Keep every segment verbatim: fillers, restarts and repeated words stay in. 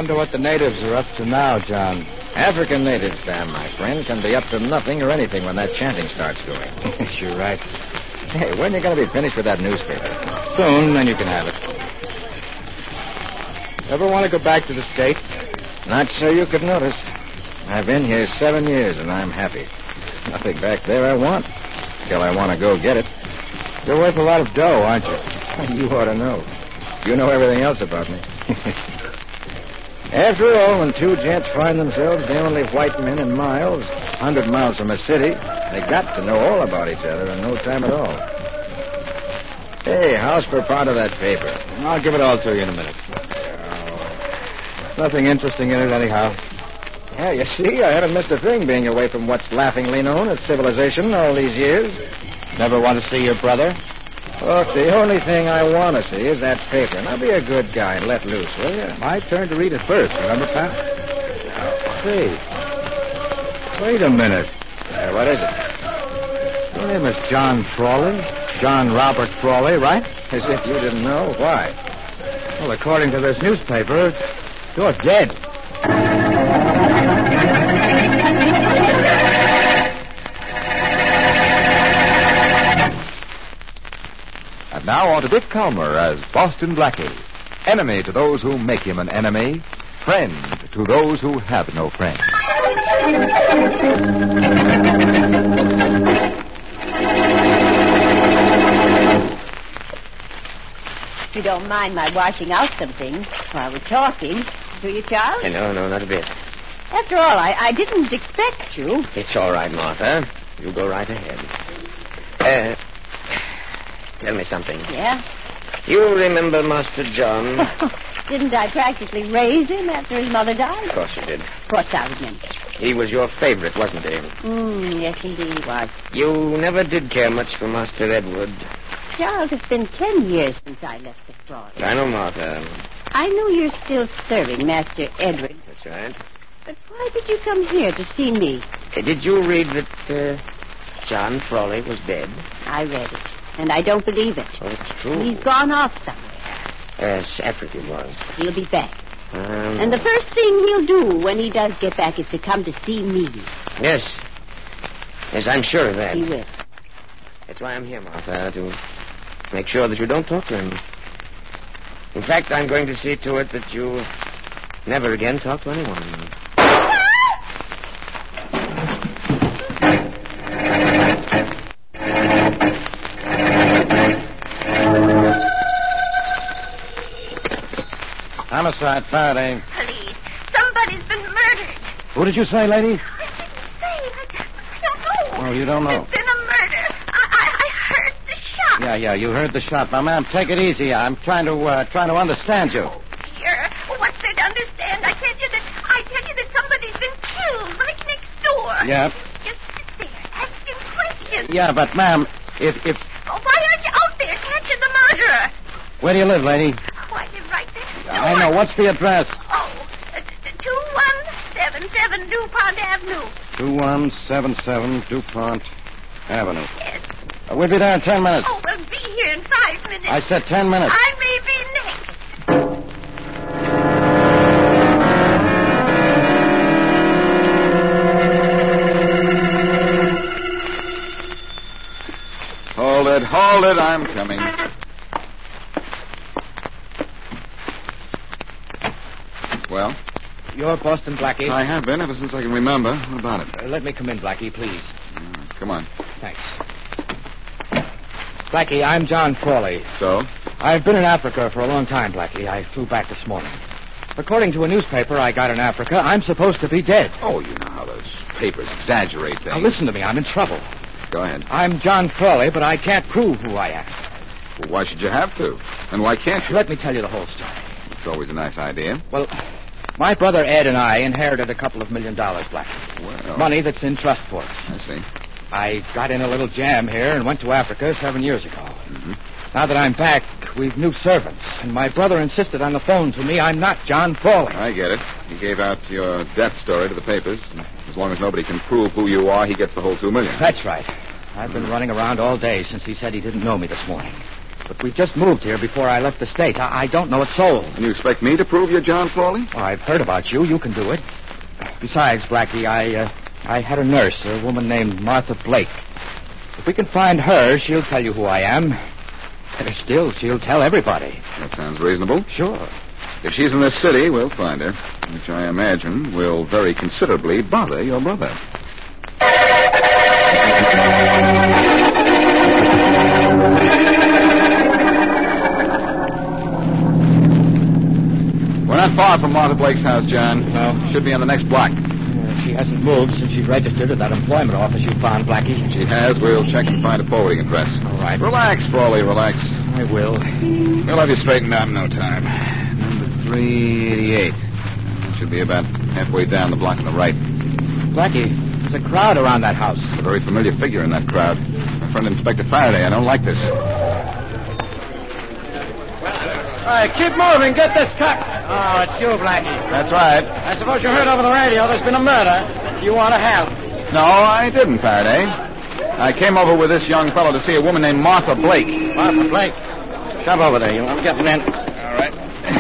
wonder what the natives are up to now, John. African natives, Dan, my friend, can be up to nothing or anything when that chanting starts going. You're right. Hey, when are you going to be finished with that newspaper? Soon, then you can have it. Ever want to go back to the States? Not so you could notice. I've been here seven years, and I'm happy. Nothing back there I want. Till I want to go get it. You're worth a lot of dough, aren't you? You ought to know. You know everything else about me. After all, when two gents find themselves the only white men in miles, a hundred miles from a city, they got to know all about each other in no time at all. Hey, how's for part of that paper? I'll give it all to you in a minute. Nothing interesting in it, anyhow. Yeah, you see, I haven't missed a thing being away from what's laughingly known as civilization all these years. Never want to see your brother? Look, the only thing I want to see is that paper. Now, be a good guy and let loose, will you? My turn to read it first, remember, pal? Say, wait a minute. Uh, what is it? Your name is John Frawley? John Robert Frawley, right? As if you didn't know. Why? Well, according to this newspaper, you're dead. And now on to Dick Calmer as Boston Blackie. Enemy to those who make him an enemy. Friend to those who have no friend. If you don't mind my washing out some things while we're talking, do you, Charles? No, no, not a bit. After all, I, I didn't expect you. It's all right, Martha. You go right ahead. Uh, tell me something. Yeah? You remember Master John? Didn't I practically raise him after his mother died? Of course you did. Of course I remember. He was your favorite, wasn't he? Mm, yes, indeed he was. You never did care much for Master Edward. Charles, it's been ten years since I left the front. I know, Martha. I know you're still serving Master Edward. That's right. But why did you come here to see me? Uh, did you read that uh, John Frawley was dead? I read it, and I don't believe it. Oh, it's true. He's gone off somewhere. Yes, Africa was. He'll be back. Um, And the first thing he'll do when he does get back is to come to see me. Yes. Yes, I'm sure of that. He will. That's why I'm here, Martha, to make sure that you don't talk to him. In fact, I'm going to see to it that you never again talk to anyone. Homicide, Faraday. Police. Somebody's been murdered. Who did you say, lady? I didn't say. I, I don't know. Oh, you don't know. There's been a murder. I, I, I heard the shot. Yeah, yeah, you heard the shot. Now, ma'am, take it easy. I'm trying to, uh, trying to understand you. Oh, dear. What's there to understand? I tell you that I tell you that somebody's been killed right next door. Yeah. Just sit there asking questions. Yeah, but, ma'am, if, if... Oh, why aren't you out there catching the murderer? Where do you live, lady? Oh, I live right there. I know. What's the address? Oh, two one seven seven DuPont Avenue. two one seven seven DuPont Avenue. Yes. Uh, we'll be there in ten minutes. Oh, we'll be here in five minutes. I said ten minutes. I may be next. Hold it, hold it. I'm coming. Well? You're Boston Blackie. I have been ever since I can remember. What about it? Uh, let me come in, Blackie, please. Uh, come on. Thanks. Blackie, I'm John Frawley. So? I've been in Africa for a long time, Blackie. I flew back this morning. According to a newspaper I got in Africa, I'm supposed to be dead. Oh, you know how those papers exaggerate things. Now, listen to me. I'm in trouble. Go ahead. I'm John Frawley, but I can't prove who I am. Well, why should you have to? And why can't you? Let me tell you the whole story. It's always a nice idea. Well, my brother Ed and I inherited a couple of million dollars, Blackie. Well... Money that's in trust for us. I see. I got in a little jam here and went to Africa seven years ago. Mm-hmm. Now that I'm back, we've new servants. And my brother insisted on the phone to me I'm not John Frawley. I get it. He gave out your death story to the papers. And as long as nobody can prove who you are, he gets the whole two million. That's right. I've been running around all day since he said he didn't know me this morning. But we just moved here before I left the States. I, I don't know a soul. And you expect me to prove you're John Frawley? Well, I've heard about you. You can do it. Besides, Blackie, I, uh, I had a nurse, a woman named Martha Blake. If we can find her, she'll tell you who I am. Better still, she'll tell everybody. That sounds reasonable. Sure. If she's in this city, we'll find her, which I imagine will very considerably bother your brother. We're not far from Martha Blake's house, John. No. Should be on the next block. Uh, she hasn't moved since she registered at that employment office you found, Blackie. She has. We'll check and find a forwarding address. All right. Relax, Frawley, relax. I will. We'll have you straightened out in no time. Number three eighty-eight. Should be about halfway down the block on the right. Blackie, there's a crowd around that house. A very familiar figure in that crowd. My friend Inspector Faraday. I don't like this. All right, keep moving. Get this cut. Oh, it's you, Blackie. That's right. I suppose you heard over the radio there's been a murder. You want to help? No, I didn't, Faraday. I came over with this young fellow to see a woman named Martha Blake. Martha Blake. Shove over there. You. I'm getting in. All right.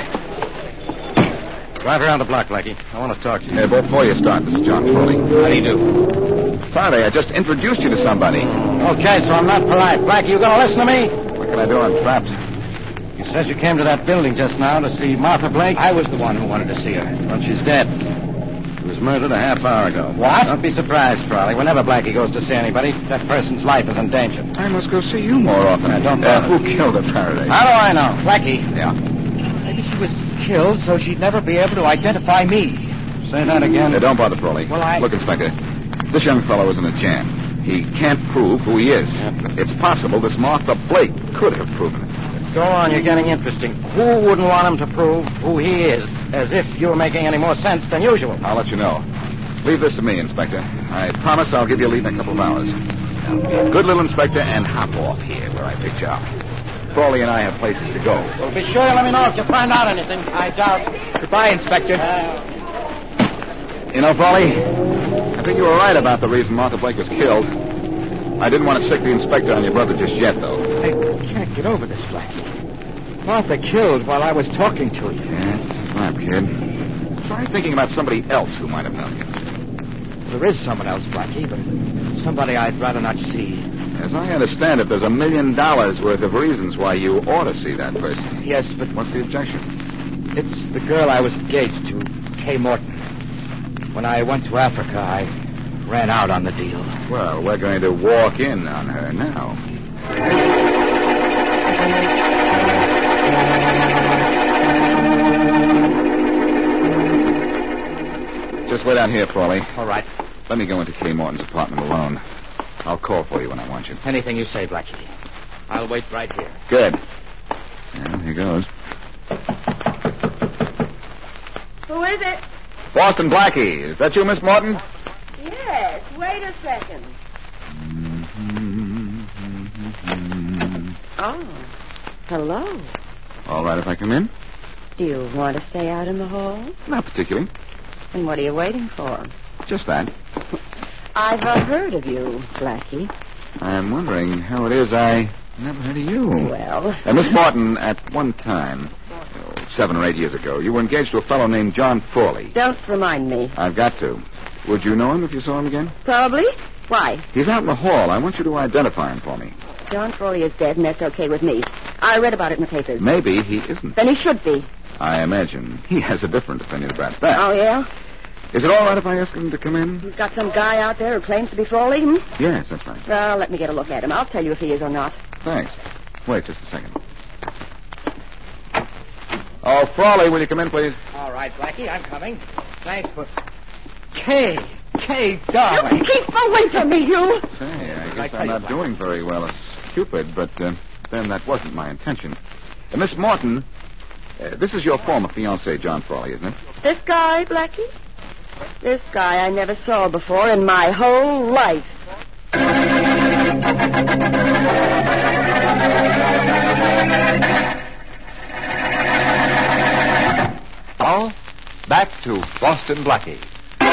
Drive around the block, Blackie. I want to talk to you. Hey, before you start, this is John Frawley. How do you do? Faraday, I just introduced you to somebody. Okay, so I'm not polite. Blackie, you going to listen to me? What can I do? I'm trapped. You said you came to that building just now to see Martha Blake. I was the one who wanted to see her. Well, she's dead. She was murdered a half hour ago. What? Don't be surprised, Frawley. Whenever Blackie goes to see anybody, that person's life is in danger. I must go see you more often. Yeah, don't uh, bother. Who killed her, Faraday? How do I know? Blackie. Yeah. Maybe she was killed so she'd never be able to identify me. Say that again. Hey, don't bother, Frawley. Well, I- Look, Inspector, this young fellow is in a jam. He can't prove who he is. Yeah. It's possible this Martha Blake could have proven it. Go on, you're getting interesting. Who wouldn't want him to prove who he is, as if you were making any more sense than usual? I'll let you know. Leave this to me, Inspector. I promise I'll give you a lead in a couple of hours. Now, be a good little inspector and hop off here where I picked you up. Frawley and I have places to go. Well, be sure you let me know if you find out anything. I doubt. Goodbye, Inspector. You know, Frawley, I think you were right about the reason Martha Blake was killed. I didn't want to sick the inspector on your brother just yet, though. I can't get over this, Blackie. Martha killed while I was talking to you. Yeah, it's a slap, kid. Try thinking about somebody else who might have known you. There is someone else, Blackie, but somebody I'd rather not see. As I understand it, there's a million dollars worth of reasons why you ought to see that person. Yes, but What's the objection? it's the girl I was engaged to, Kay Morton. When I went to Africa, I ran out on the deal. Well, we're going to walk in on her now. Just wait out here, Frawley. All right. Let me go into Kay Morton's apartment alone. I'll call for you when I want you. Anything you say, Blackie. I'll wait right here. Good. Well, here goes. Who is it? Boston Blackie. Is that you, Miss Morton? Yes, wait a second. Oh, hello. All right if I come in? Do you want to stay out in the hall? Not particularly. And what are you waiting for? Just that. I've not heard of you, Blackie. I'm wondering how it is I never heard of you. Well... Uh, Miss Morton, at one time, oh, seven or eight years ago, you were engaged to a fellow named John Frawley. Don't remind me. I've got to. Would you know him if you saw him again? Probably. Why? He's out in the hall. I want you to identify him for me. John Frawley is dead, and that's okay with me. I read about it in the papers. Maybe he isn't. Then he should be. I imagine he has a different opinion about that. Oh, yeah? Is it all right if I ask him to come in? You've got some guy out there who claims to be Frawley, hmm? Yes, that's right. Well, let me get a look at him. I'll tell you if he is or not. Thanks. Wait just a second. Oh, Frawley, will you come in, please? All right, Blackie, I'm coming. Thanks for... Kay! Kay, darling! You keep away from me, you! Say, I I guess tell I'm you, not Blackie. doing very well as Cupid, but uh, then that wasn't my intention. Uh, Miss Morton, uh, this is your former fiancé, John Frawley, isn't it? This guy, Blackie? This guy I never saw before in my whole life. Now, back to Boston Blackie.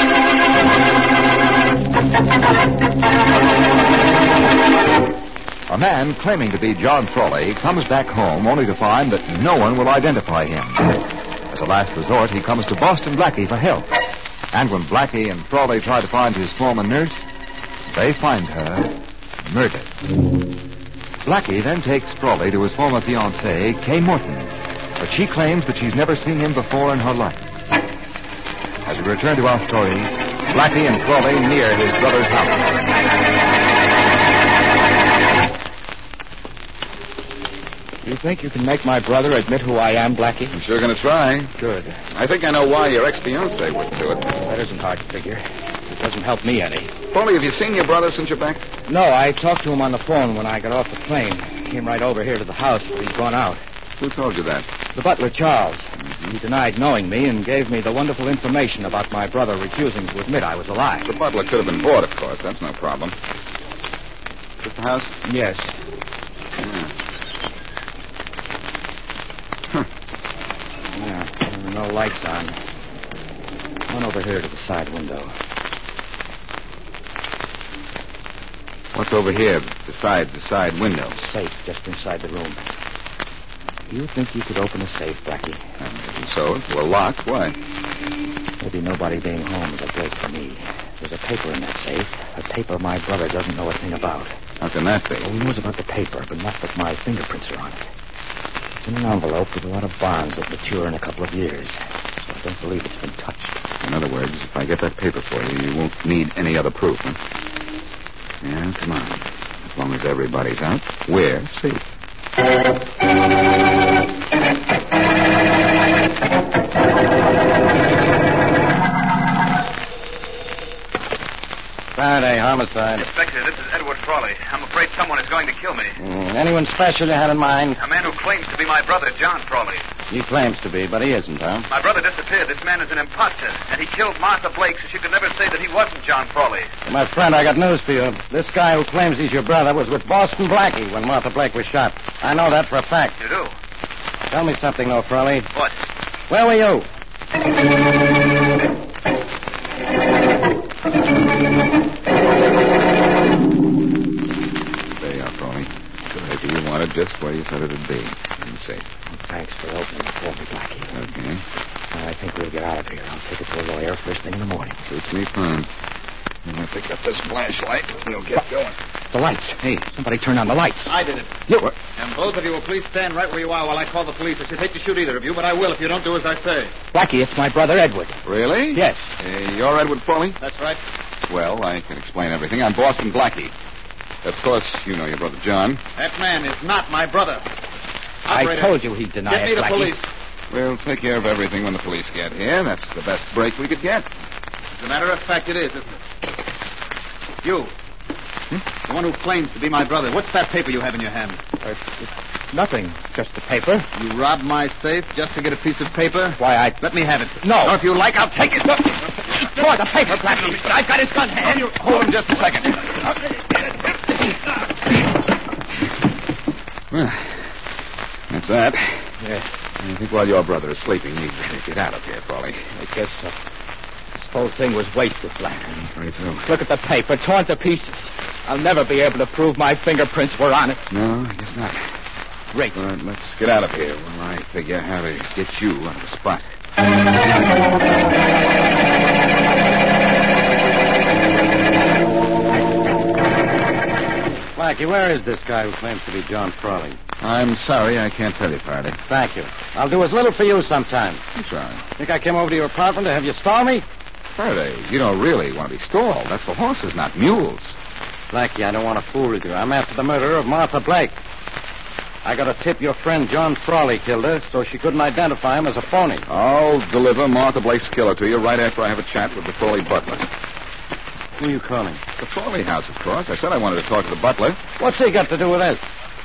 On man claiming to be John Frawley comes back home only to find that no one will identify him. As a last resort, he comes to Boston Blackie for help. And when Blackie and Frawley try to find his former nurse, they find her murdered. Blackie then takes Frawley to his former fiancée, Kay Morton, but she claims that she's never seen him before in her life. As we return to our story, Blackie and Frawley near his brother's house. You think you can make my brother admit who I am, Blackie? I'm sure going to try. Good. I think I know why your ex-fiancée wouldn't do it. That isn't hard to figure. It doesn't help me any. Frawley, have you seen your brother since you're back? No, I talked to him on the phone when I got off the plane. Came right over here to the house, but he's gone out. Who told you that? The butler, Charles. Mm-hmm. He denied knowing me and gave me the wonderful information about my brother refusing to admit I was alive. The butler could have been bored, of course. That's no problem. Is this the house? Yes. Yeah. Huh. Yeah, there are no lights on. One over here to the side window. What's over here beside the side window? Safe just inside the room. You think you could open a safe, Blackie? Uh, maybe so. It's well locked. Why? Maybe nobody being home is a break for me. There's a paper in that safe. A paper my brother doesn't know a thing about. How can that be? Oh, he knows about the paper, but not that my fingerprints are on it. It's in an envelope with a lot of bonds that mature in a couple of years. So I don't believe it's been touched. In other words, if I get that paper for you, you won't need any other proof, huh? Yeah, come on. As long as everybody's out, we're safe. Faraday, homicide. Inspector, this is Edward Frawley. I'm afraid someone is going to kill me. Mm, anyone special you had in mind? A man who claims to be my brother, John Frawley. He claims to be, but he isn't, huh? My brother disappeared. This man is an imposter, and he killed Martha Blake so she could never say that he wasn't John Frawley. Well, my friend, I got news for you. This guy who claims he's your brother was with Boston Blackie when Martha Blake was shot. I know that for a fact. You do? Tell me something, though, Frawley. What? Where were you? There you are, Frawley. Good. You wanted just where you said it'd be. In safe. Thanks for opening it for me, Blackie. Okay. Well, I think we'll get out of here. I'll take it to a lawyer first thing in the morning. Suits me fine. I'm going to pick up this flashlight and we'll get going. The lights. Hey, somebody turn on the lights. I did it. You? What? And both of you will please stand right where you are while I call the police. I should hate to shoot either of you, but I will if you don't do as I say. Blackie, it's my brother, Edward. Really? Yes. Uh, you're Edward Frawley? That's right. Well, I can explain everything. I'm Boston Blackie. Of course, you know your brother John. That man is not my brother. I Operator, told you he'd deny Get me it, the Blackie. police. We'll take care of everything when the police get here. That's the best break we could get. As a matter of fact, it is, isn't it? You. Hmm? The one who claims to be my brother. What's that paper you have in your hand? Uh, it's nothing. Just the paper. You robbed my safe just to get a piece of paper? Why, I... Let me have it. No. Or if you like, I'll take it. Look. Pour the paper, Blackie. I've got his gun hand. Hold him just a second. Well, that's that. Yes. I think while your brother is sleeping, you better get out of here, Frawley. I guess so. This whole thing was wasted, Blackie. I'm afraid so. Look at the paper, torn to pieces. I'll never be able to prove my fingerprints were on it. No, I guess not. Great. All right, let's get out of here while I figure how to get you out of the spot. Blackie, where is this guy who claims to be John Frawley? I'm sorry, I can't tell you, Faraday. Thank you. I'll do as little for you sometime. That's all right. Think I came over to your apartment to have you stall me? Faraday, you don't really want to be stalled. That's for horses, not mules. Blackie, I don't want to fool with you. I'm after the murder of Martha Blake. I got a tip your friend John Frawley killed her, so she couldn't identify him as a phony. I'll deliver Martha Blake's killer to you right after I have a chat with the Frawley butler. Who are you calling? The Frawley house, of course. I said I wanted to talk to the butler. What's he got to do with this?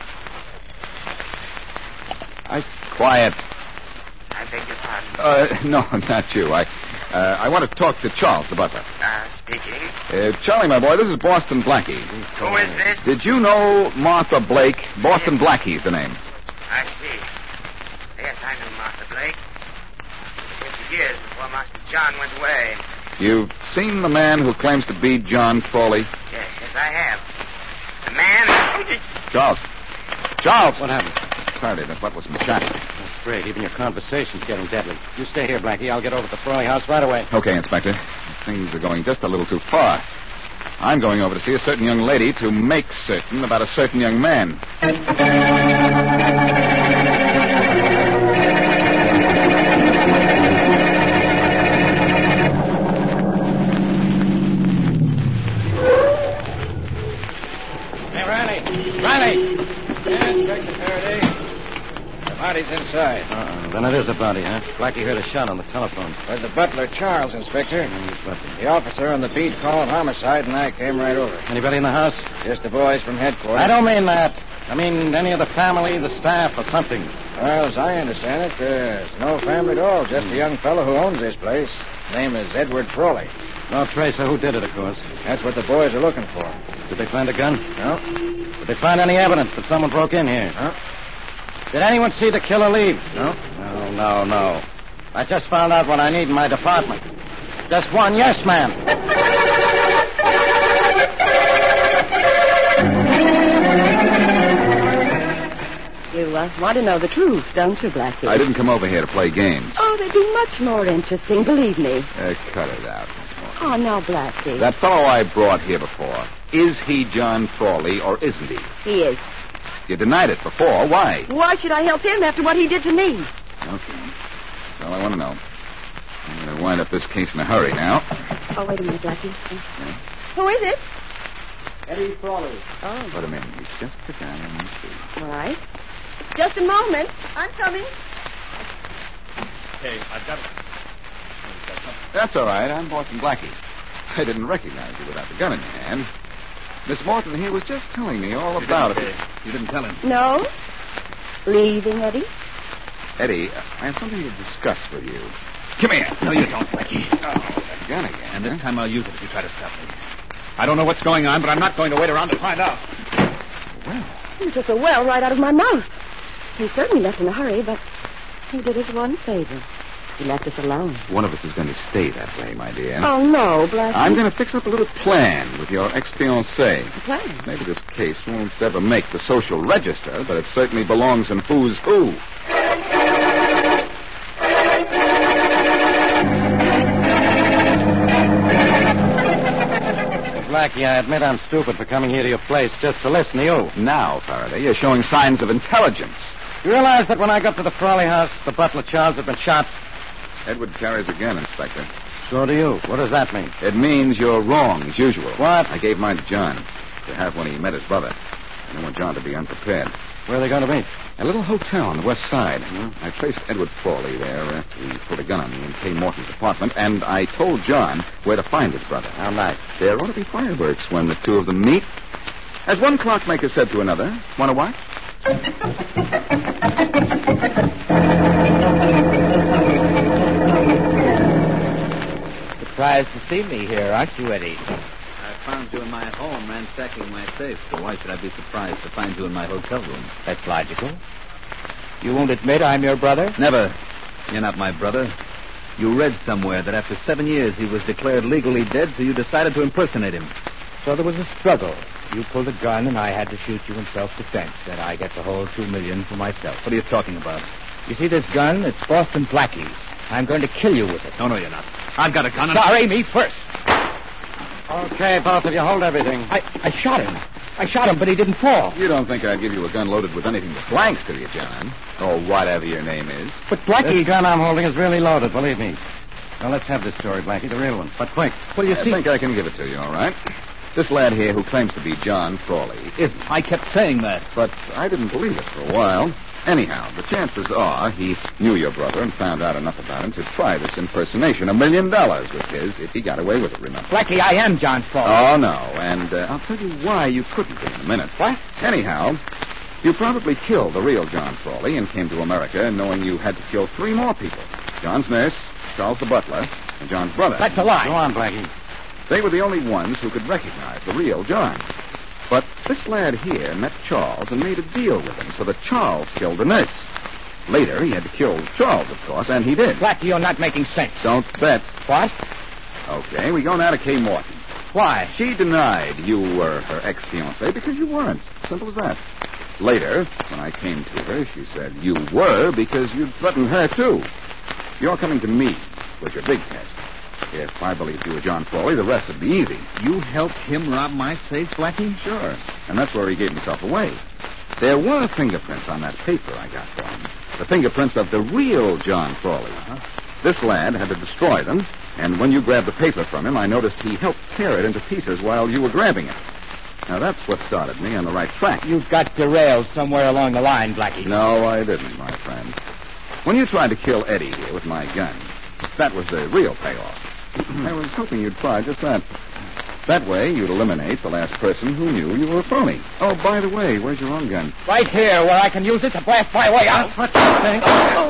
I... Quiet. I beg your pardon. Uh, no, not you. I, uh, I want to talk to Charles, the butler. Uh, speaking. Uh, Charlie, my boy, this is Boston Blackie. Who is this? Did you know Martha Blake? Boston Blackie's the name. I see. Yes, I knew Martha Blake. Fifty years before Master John went away. You've seen the man who claims to be John Frawley? Yes, yes, I have. The man... Charles. Charles! What happened? Faraday, the butler's been shot. That's great. Even your conversation's getting deadly. You stay here, Blackie. I'll get over to the Frawley house right away. Okay, Inspector. Things are going just a little too far. I'm going over to see a certain young lady to make certain about a certain young man. Hey, Riley. Riley! Yeah, Inspector Faraday. The body's inside. Uh-uh. Then it is a body, huh? Blackie heard a shot on the telephone. With the butler, Charles, Inspector. Mm, butler. The officer on the beat called homicide, and I came right over. Anybody in the house? Just the boys from headquarters. I don't mean that. I mean any of the family, the staff, or something. Well, as I understand it, there's no family at all. Just a young fellow who owns this place. His name is Edward Frawley. No trace of who did it, of course. That's what the boys are looking for. Did they find a gun? No? Did they find any evidence that someone broke in here? No? Did anyone see the killer leave? No? No, no, no. I just found out what I need in my department. Just one yes man. You uh, want to know the truth, don't you, Blackie? I didn't come over here to play games. Oh, they'd be much more interesting, believe me. Uh, cut it out, Miss Morgan. Oh, no, Blackie. That fellow I brought here before, is he John Frawley or isn't he? He is. You denied it before. Why? Why should I help him after what he did to me? Okay. That's all I want to know. I'm going to wind up this case in a hurry now. Oh, wait a minute, Blackie. Yeah. Who is it? Eddie Frawley. Oh, Wait a minute. He's just a guy. Let me see. all right. Just a moment. I'm coming. Hey, I've got it. That's all right. I'm Boston Blackie. I didn't recognize you without the gun in your hand. Miss Morton here was just telling me all You about didn't, it. uh, you didn't tell him. No? Leaving, Eddie? Eddie, I have something to discuss with you. Come here. No, you don't, Blackie. Oh, that gun again. And this huh? time I'll use it if you try to stop me. I don't know what's going on, but I'm not going to wait around to find out. Well, He took the well right out of my mouth. He certainly left in a hurry, but he did us one favor. He left us alone. one of us is going to stay that way, my dear. Oh, no, Blackie. I'm going to fix up a little plan with your ex-fiancé. A plan? Maybe this case won't ever make the social register, but it certainly belongs in Who's Who. Blackie, I admit I'm stupid for coming here to your place just to listen to you. Now, Faraday, you're showing signs of intelligence. You realize that when I got to the Frawley house, the butler Charles had been shot? Edward carries a gun, Inspector. So do you. What does that mean? It means you're wrong, as usual. What? I gave mine to John to have when he met his brother. I don't want John to be unprepared. Where are they going to be? A little hotel on the west side. I traced Edward Frawley there after he put a gun on me in Kay Morton's apartment, and I told John where to find his brother. How nice. There ought to be fireworks when the two of them meet. As one clockmaker said to another, want to watch? Surprised to see me here, aren't you, Eddie? I found you in my home ransacking my safe, so why should I be surprised to find you in my hotel room? That's logical. You won't admit I'm your brother? Never. You're not my brother. You read somewhere that after seven years he was declared legally dead, so you decided to impersonate him. So there was a struggle. You pulled a gun, and I had to shoot you in self-defense. Then I get the whole two million for myself. What are you talking about? You see this gun? It's Boston Blackie's. I'm going to kill you with it. No, no, you're not. I've got a gun. and- Sorry, me first. Okay, both of you, hold everything. I, I shot him. I shot him, but he didn't fall. You don't think I'd give you a gun loaded with anything but blanks, do you, John? Or whatever your name is. But Blackie... This gun I'm holding is really loaded, believe me. Now, let's have this story, Blackie, the real one. But quick. Well, you I see... think I can give it to you, all right? This lad here who claims to be John Frawley isn't. I kept saying that. But I didn't believe it for a while. Anyhow, the chances are he knew your brother and found out enough about him to try this impersonation. A million dollars was his if he got away with it, remember? Blackie, I am John Frawley. Oh, no. And uh, I'll tell you why you couldn't be in a minute. What? Anyhow, you probably killed the real John Frawley and came to America knowing you had to kill three more people. John's nurse, Charles the butler, and John's brother. That's a lie. Go on, Blackie. They were the only ones who could recognize the real John. But this lad here met Charles and made a deal with him so that Charles killed the nurse. Later, he had to kill Charles, of course, and he did. Blackie, you're not making sense. Don't bet. What? Okay, we go now to Kay Morton. Why? She denied you were her ex-fiancé because you weren't. Simple as that. Later, when I came to her, she said you were because you'd threatened her, too. Your coming to me was your big test. If I believed you were John Frawley, the rest would be easy. You helped him rob my safe, Blackie? Sure. And that's where he gave himself away. There were fingerprints on that paper I got for him. The fingerprints of the real John Frawley. Uh-huh. This lad had to destroy them, and when you grabbed the paper from him, I noticed he helped tear it into pieces while you were grabbing it. Now, that's what started me on the right track. You got derailed somewhere along the line, Blackie. No, I didn't, my friend. When you tried to kill Eddie here with my gun, that was the real payoff. I was hoping you'd try just that. That way, you'd eliminate the last person who knew you were a phony. Oh, by the way, where's your own gun? Right here, where I can use it to blast my way out. What do you think?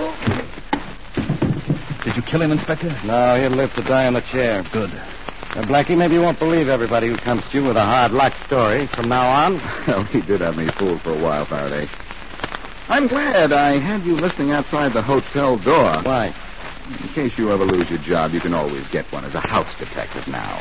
Did you kill him, Inspector? No, he'll live to die in the chair. Good. Now, Blackie, maybe you won't believe everybody who comes to you with a hard luck story from now on. Well, he did have me fooled for a while, Faraday. I'm glad I had you listening outside the hotel door. Why? In case you ever lose your job, you can always get one as a house detective now.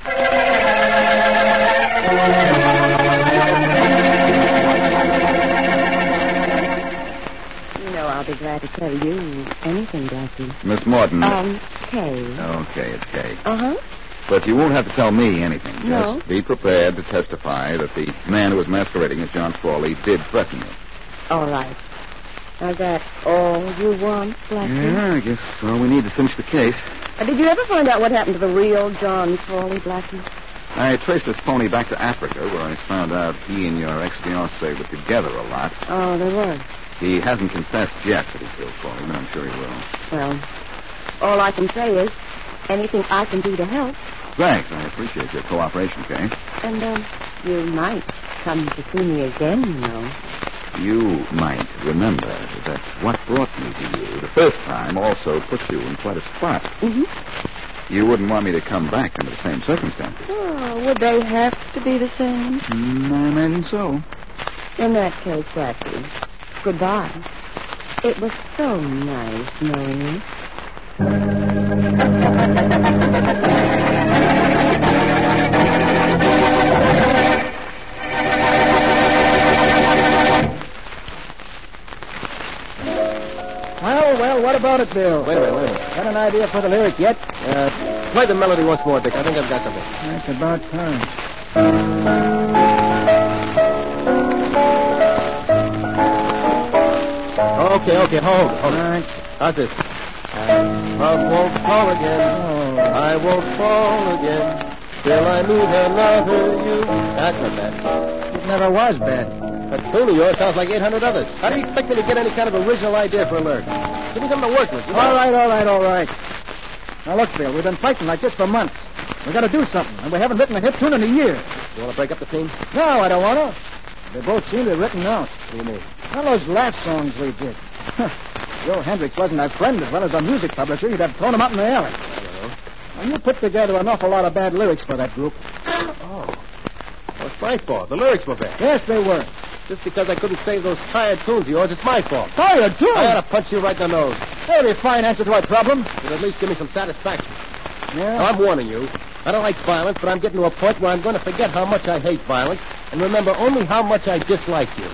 You know, I'll be glad to tell you anything, Blackie. Miss Morton. Um, Kay. Okay, it's Kay. Uh-huh. But you won't have to tell me anything. No. Just be prepared to testify that the man who was masquerading as John Frawley did threaten you. All right. Is that all you want, Blackie? Yeah, I guess all we need to cinch the case. Uh, did you ever find out what happened to the real John Frawley, Blackie? I traced this phony back to Africa, where I found out he and your ex-fiancée were together a lot. Oh, they were. He hasn't confessed yet that he killed Frawley, but I'm sure he will. Well, all I can say is anything I can do to help. Thanks. I appreciate your cooperation, Kay. And, um, you might come to see me again, you know. You might remember that what brought me to you the first time also put you in quite a spot. Mm-hmm. You wouldn't want me to come back under the same circumstances. Oh, would they have to be the same? Mm, I imagine so. In that case, Blackie, goodbye. It was so nice knowing you. Well, well, what about it, Bill? Wait a minute, wait a minute. Got an idea for the lyric yet? Uh, play the melody once more, Dick. I think I've got something. That's about time. Okay, okay, hold it, hold it. All right. How's this? Love won't fall again. Oh. I won't fall again. Till I meet another you. That's not bad. It never was bad. That tune of yours sounds like eight hundred others. How do you expect me to get any kind of original idea for a lyric? Give me something to work with. All right, all right, all right. Now, look, Bill, we've been fighting like this for months. We've got to do something, and we haven't written a hit tune in a year. You want to break up the team? No, I don't want to. They both seem to be written out. What do you mean? Well, those last songs we did. Joe Hendricks wasn't our friend as well as a music publisher. He'd have thrown them out in the alley. Well, you put together an awful lot of bad lyrics for that group. Oh. Well, it's my fault. The lyrics were bad. Yes, they were. Just because I couldn't save those tired tunes of yours, it's my fault. Tired, too? I ought to punch you right in the nose. That'd be a fine answer to our problem. But at least give me some satisfaction. Yeah? Now, I'm warning you. I don't like violence, but I'm getting to a point where I'm going to forget how much I hate violence and remember only how much I dislike you.